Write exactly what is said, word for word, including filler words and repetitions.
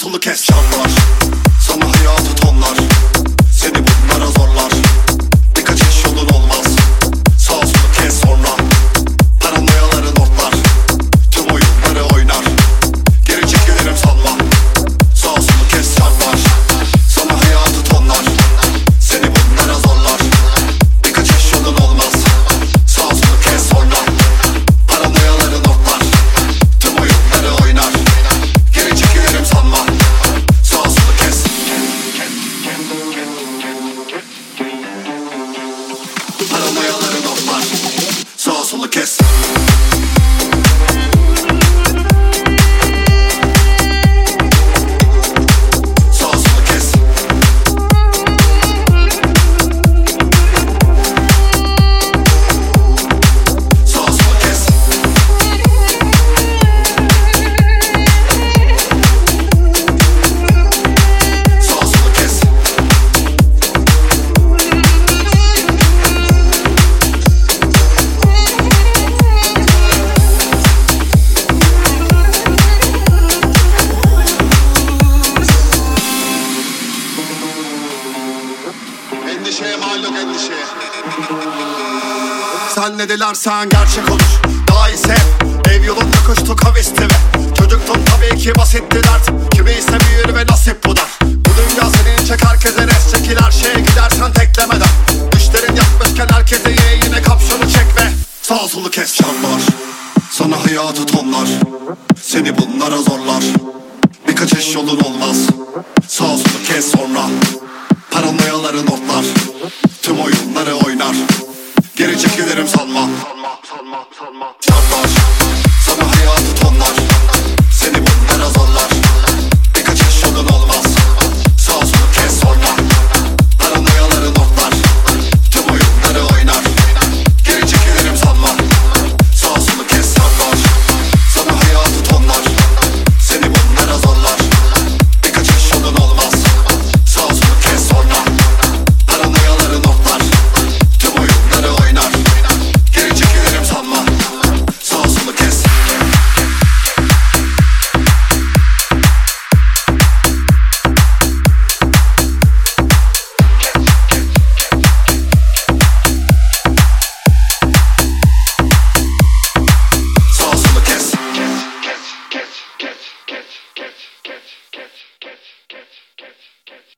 solu kes. Şartlar sana hayatı tonlar, seni bunlara zorlar. Bir kaçış yolun olmaz, sağ solu kes sonra. Paranoyaları notlar, tüm oyunları oynar. Geri çekilirim sanma, sağ solu kes. Şartlar sana hayatı tonlar, seni bunlara zorlar. Bir kaçış yolun olmaz, sağ solu kes sonra. Paranoyaları notlar, tüm oyunları oynar. Geri çekilirim sanma, sağ solu kes. Paranoyaları notlar, sağ solu kes. Sağ solu kes. Sağ solu kes. Sağ solu kes. Endişeye mal yok, endişeye. Sen ne dilersen gerçek olur, daha iyisi hep. Ev yolunda koştuk havisti ve çocuktun tabii ki basitti dert. Kimi ise büyür ve nasip bu dar. Bu dünya senin çek, herkese res çekil. Her şeye gidersen teklemeden. Düşlerin yakmışken herkese ye, yine kapşonu çek ve sağ solu kes. Şartlar sana hayatı tonlar, seni bunlara zorlar. Bir kaçış yolun olmaz, sağ solu kes sonra.